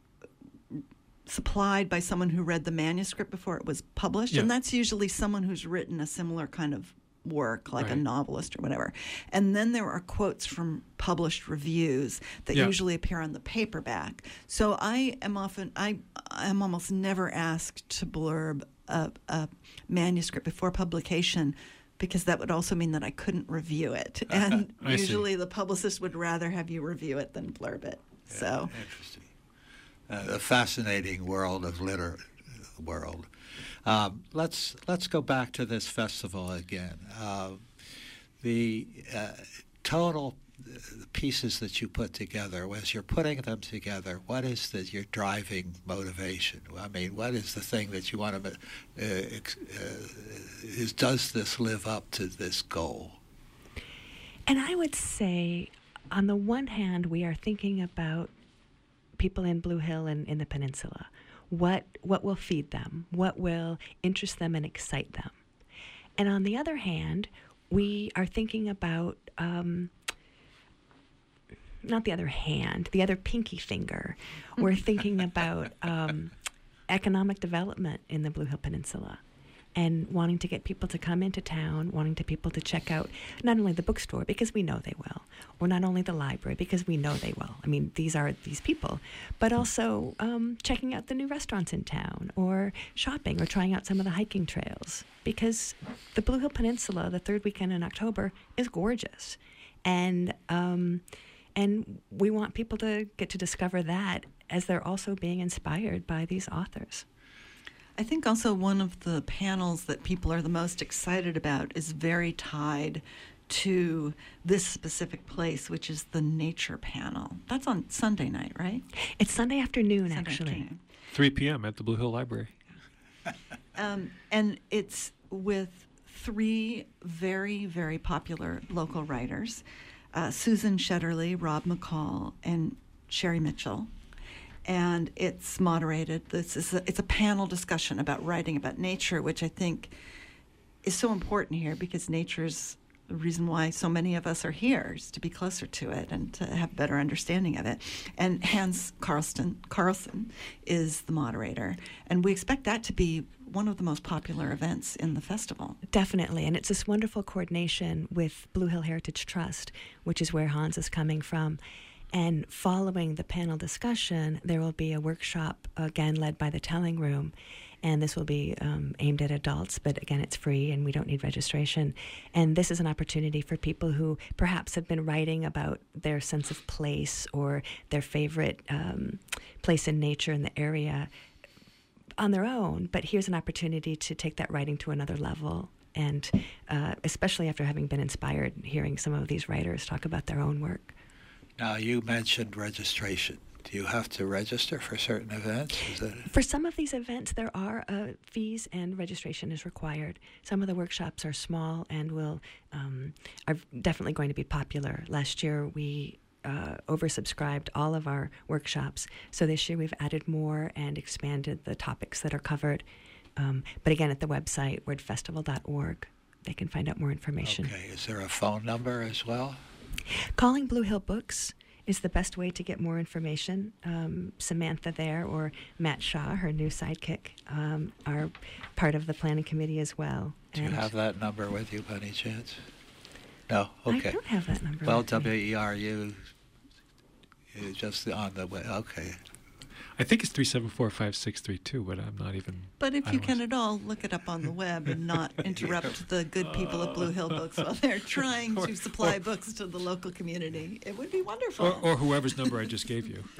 supplied by someone who read the manuscript before it was published, Yeah. and that's usually someone who's written a similar kind of work, like Right. a novelist or whatever. And then there are quotes from published reviews that Yeah. usually appear on the paperback. So I am often, I am almost never asked to blurb a, a manuscript before publication, because that would also mean that I couldn't review it. And I see. usually the publicist would rather have you review it than blurb it. So Interesting. Uh, the fascinating world of liter world. Um, let's let's go back to this festival again. Uh, the uh, total uh, pieces that you put together, as you're putting them together, what is the, your driving motivation? I mean, what is the thing that you want to? Uh, ex- uh, is does this live up to this goal? And I would say, on the one hand, we are thinking about people in Blue Hill and in the peninsula. What what will feed them? What will interest them and excite them? And on the other hand, we are thinking about, um, not the other hand, the other pinky finger. We're thinking about um, economic development in the Blue Hill Peninsula, and wanting to get people to come into town, wanting to people to check out not only the bookstore, because we know they will, or not only the library, because we know they will. I mean, these are these people, but also um, checking out the new restaurants in town, or shopping, or trying out some of the hiking trails, because the Blue Hill Peninsula, the third weekend in October, is gorgeous. And, um, and we want people to get to discover that as they're also being inspired by these authors. I think also one of the panels that people are the most excited about is very tied to this specific place, which is the nature panel. That's on Sunday night, right? It's Sunday afternoon, Sunday actually. afternoon. three p.m. at the Blue Hill Library. Um, and it's with three very, very popular local writers, uh, Susan Shetterly, Rob McCall, and Sherry Mitchell. And it's moderated. This is a, it's a panel discussion about writing about nature, which I think is so important here, because nature is the reason why so many of us are here, is to be closer to it and to have a better understanding of it. And Hans Carlson, Carlson is the moderator, and we expect that to be one of the most popular events in the festival. Definitely, and it's this wonderful coordination with Blue Hill Heritage Trust, which is where Hans is coming from. And following the panel discussion, there will be a workshop, again, led by the Telling Room. And this will be um, aimed at adults, but again, it's free and we don't need registration. And this is an opportunity for people who perhaps have been writing about their sense of place or their favorite um, place in nature in the area on their own. But here's an opportunity to take that writing to another level. And uh, especially after having been inspired, hearing some of these writers talk about their own work. Now, you mentioned registration. Do you have to register for certain events? Is that For some of these events, there are uh, fees and registration is required. Some of the workshops are small and will um, are definitely going to be popular. Last year, we uh, oversubscribed all of our workshops. So this year, we've added more and expanded the topics that are covered. Um, but again, at the website, word festival dot org, they can find out more information. okay? Is there a phone number as well? Calling Blue Hill Books is the best way to get more information. Um, Samantha there, or Matt Shaw, her new sidekick, um, are part of the planning committee as well. Do you And have that number with you by any chance? No? Okay. I don't have that number. Well, with me. W E R U, uh, just on the way. Okay. I think it's three seven four five six three two, but I'm not even. But if I you was- can at all, look it up on the web and not interrupt the good people at Blue Hill Books while they're trying to supply books to the local community. It would be wonderful. Or, or whoever's number I just gave you.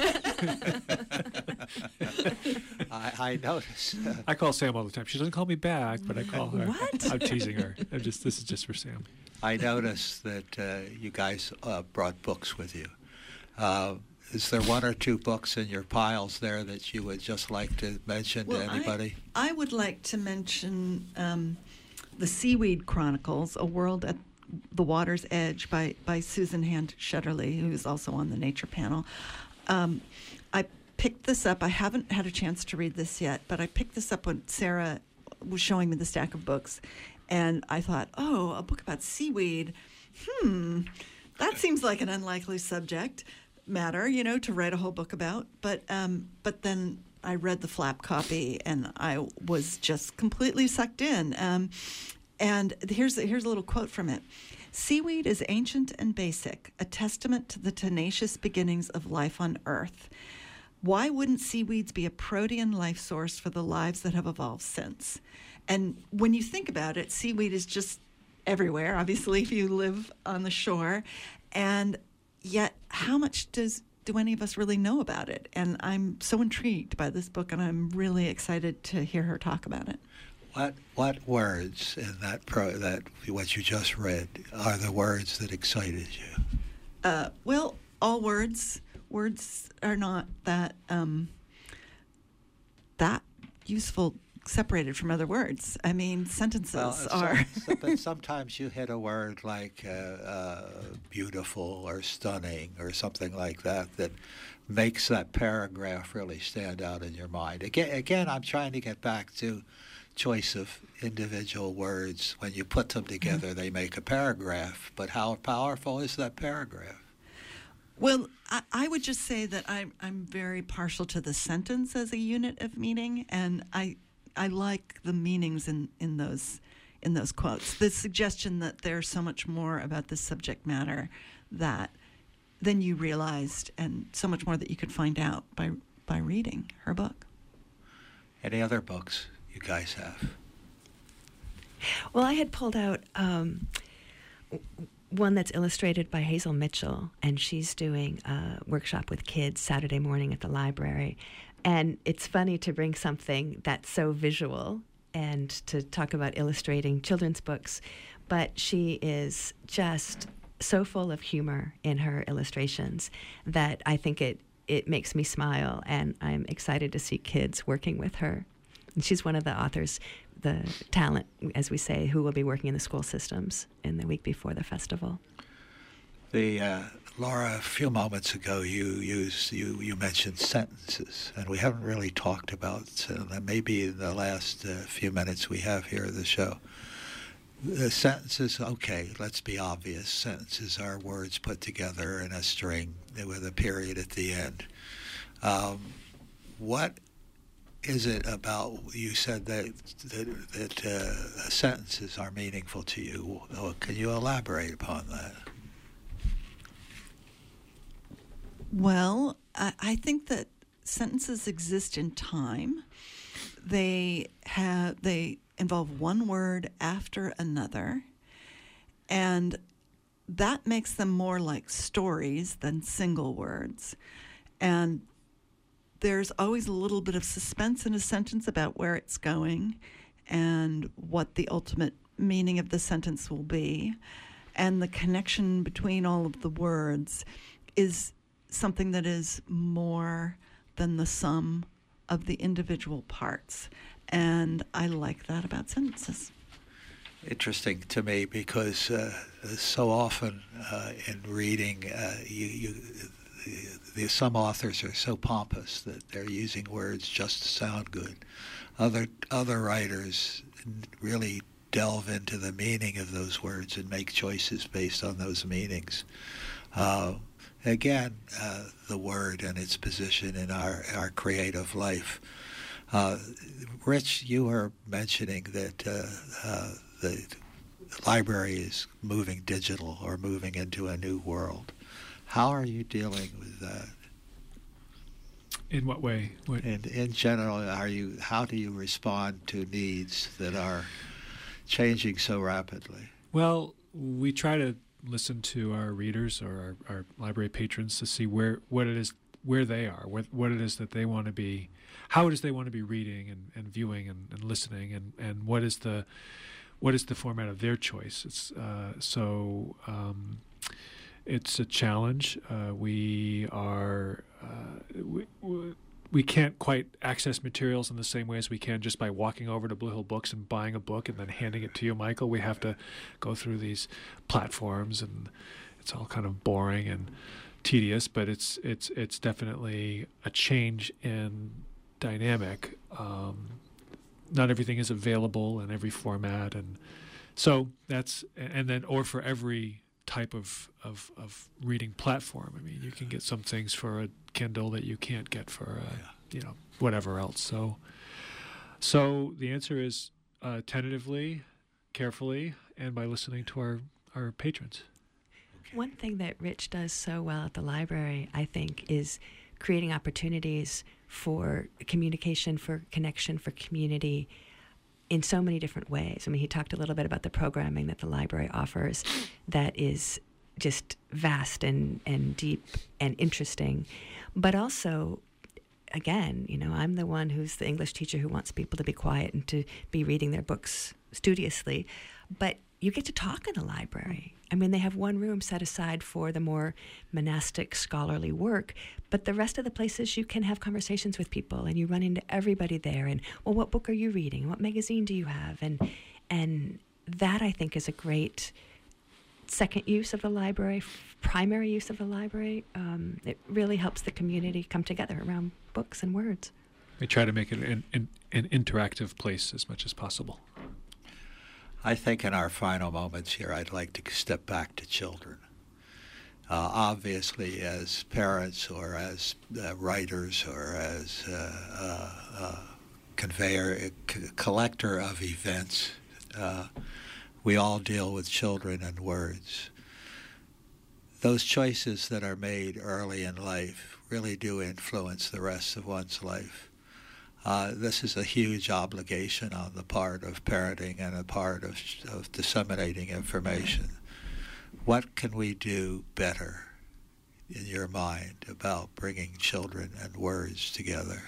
I, I noticed. Uh, I call Sam all the time. She doesn't call me back, but I call her. What? I'm teasing her. I'm just. This is just for Sam. I noticed that uh, you guys uh, brought books with you. Uh, is there one or two books in your piles there that you would just like to mention Well, to I- anybody? I would like to mention um, The Seaweed Chronicles, A World at the Water's Edge by, by Susan Hand Shetterly, who's also on the Nature panel. Um, I picked this up. I haven't had a chance to read this yet, but I picked this up when Sarah was showing me the stack of books, and I thought, oh, a book about seaweed. Hmm, that seems like an unlikely subject matter, you know, to write a whole book about. But um, but then I read the flap copy, and I was just completely sucked in. Um, and here's here's a little quote from it. Seaweed is ancient and basic, a testament to the tenacious beginnings of life on Earth. Why wouldn't seaweeds be a protean life source for the lives that have evolved since? And when you think about it, seaweed is just everywhere, obviously, if you live on the shore. And yet, how much does do any of us really know about it? And I'm so intrigued by this book, and I'm really excited to hear her talk about it. What what words in that pro that what you just read are the words that excited you? Uh, well, all words. Words are not that um, that useful separated from other words. I mean, sentences well, are. so, but sometimes you hit a word like uh, uh, beautiful or stunning or something like that that makes that paragraph really stand out in your mind. Again, again, I'm trying to get back to choice of individual words. When you put them together, mm-hmm. they make a paragraph. But how powerful is that paragraph? Well, I, I would just say that I'm I'm very partial to the sentence as a unit of meaning, and I I like the meanings in, in those in those quotes. The suggestion that there's so much more about this subject matter that than you realized, and so much more that you could find out by by reading her book. Any other books you guys have? Well, I had pulled out um, one that's illustrated by Hazel Mitchell, and she's doing a workshop with kids Saturday morning at the library. And it's funny to bring something that's so visual and to talk about illustrating children's books, but she is just so full of humor in her illustrations that I think it, it makes me smile, and I'm excited to see kids working with her. And she's one of the authors, the talent, as we say, who will be working in the school systems in the week before the festival. The uh, Laura, a few moments ago, you used you, you mentioned sentences, and we haven't really talked about uh, maybe in the last uh, few minutes we have here of the show. The sentences, okay, let's be obvious. Sentences are words put together in a string with a period at the end. Um, what is it about, you said that that, that uh, sentences are meaningful to you. Can you elaborate upon that? Well, I, I think that sentences exist in time. They have they involve one word after another, and that makes them more like stories than single words. And there's always a little bit of suspense in a sentence about where it's going and what the ultimate meaning of the sentence will be. And the connection between all of the words is something that is more than the sum of the individual parts. And I like that about sentences. Interesting to me because uh, so often uh, in reading, uh, you, you the, the, some authors are so pompous that they're using words just to sound good. Other other writers really delve into the meaning of those words and make choices based on those meanings. Uh, again, uh, the word and its position in our, our creative life. Uh, Rich, you were mentioning that uh, uh, the library is moving digital or moving into a new world. How are you dealing with that? In what way? What? In, in general, are you? How do you respond to needs that are changing so rapidly? Well, we try to listen to our readers or our, our library patrons to see where what it is, where they are, what, what it is that they want to be, how it is they want to be reading and, and viewing and, and listening, and, and what is the what is the format of their choice. It's uh, so um, it's a challenge. Uh, we are uh, we, we can't quite access materials in the same way as we can just by walking over to Blue Hill Books and buying a book and then handing it to you, Michael. We have to go through these platforms, and it's all kind of boring and tedious, but it's it's it's definitely a change in dynamic. Um, not everything is available in every format, and so that's and then or for every type of, of, of reading platform. I mean, you can get some things for a Kindle that you can't get for a, yeah. you know, whatever else. So, so the answer is uh, tentatively, carefully, and by listening to our, our patrons. Okay. One thing that Rich does so well at the library, I think, is creating opportunities for communication, for connection, for community in so many different ways. I mean, he talked a little bit about the programming that the library offers that is just vast and, and deep and interesting. But also, again, you know, I'm the one who's the English teacher who wants people to be quiet and to be reading their books studiously. But you get to talk in the library. I mean, they have one room set aside for the more monastic, scholarly work, but the rest of the places you can have conversations with people, and you run into everybody there. And, well, what book are you reading? What magazine do you have? And and that, I think, is a great second use of the library, primary use of the library. Um, it really helps the community come together around books and words. We try to make it an, an, an interactive place as much as possible. I think in our final moments here, I'd like to step back to children. Uh, obviously, as parents or as uh, writers or as uh, uh, uh, conveyor, c- collector of events, uh, we all deal with children and words. Those choices that are made early in life really do influence the rest of one's life. Uh, this is a huge obligation on the part of parenting and a part of, of disseminating information. What can we do better, in your mind, about bringing children and words together?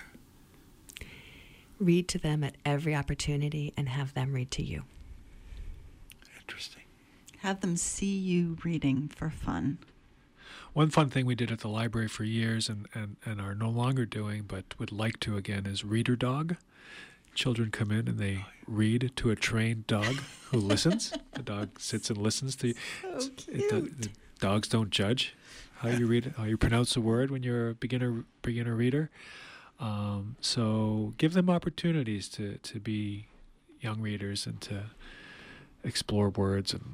Read to them at every opportunity and have them read to you. Interesting. Have them see you reading for fun. One fun thing we did at the library for years and, and, and are no longer doing but would like to again is Reader Dog. Children come in and they read to a trained dog who listens. The dog sits and listens to you. So cute. It, the dogs don't judge how you read, how you pronounce a word when you're a beginner beginner reader. Um, so give them opportunities to, to be young readers and to explore words. And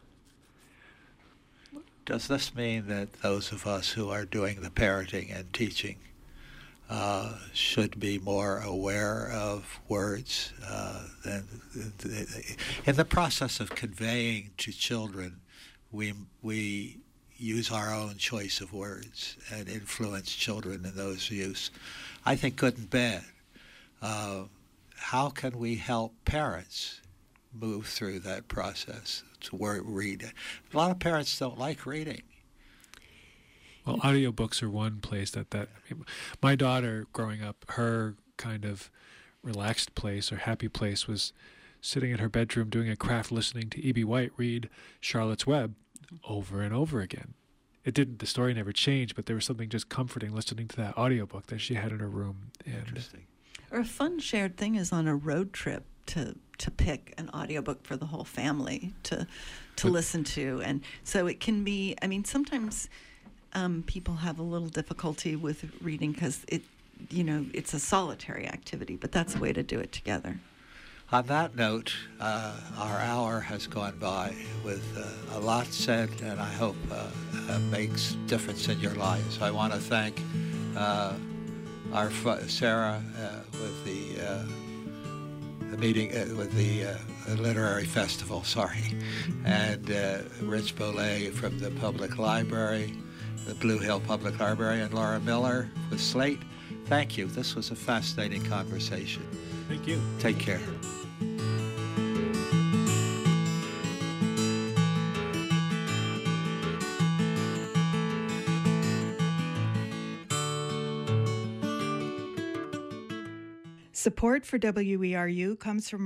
does this mean that those of us who are doing the parenting and teaching uh, should be more aware of words? Uh, than, in the process of conveying to children, we we use our own choice of words and influence children in those use. I think good and bad. Uh, how can we help parents move through that process to word, read? A lot of parents don't like reading. Well, audiobooks are one place that, that I mean, my daughter growing up, her kind of relaxed place or happy place was sitting in her bedroom doing a craft listening to E B. White read Charlotte's Web over and over again. It didn't, the story never changed, but there was something just comforting listening to that audiobook that she had in her room. And Interesting. Or a fun shared thing is on a road trip to to pick an audiobook for the whole family to to But, listen to. And so it can be, I mean, sometimes um, people have a little difficulty with reading because it, you know, it's a solitary activity, but that's a way to do it together. On that note, uh, our hour has gone by with uh, a lot said, and I hope uh, uh, makes difference in your lives. I want to thank uh, our f- Sarah uh, with the uh, the meeting uh, with the uh, literary festival. Sorry, and uh, Rich Bollet from the Public Library, the Blue Hill Public Library, and Laura Miller with Slate. Thank you. This was a fascinating conversation. thank you. Take care. Support for W E R U comes from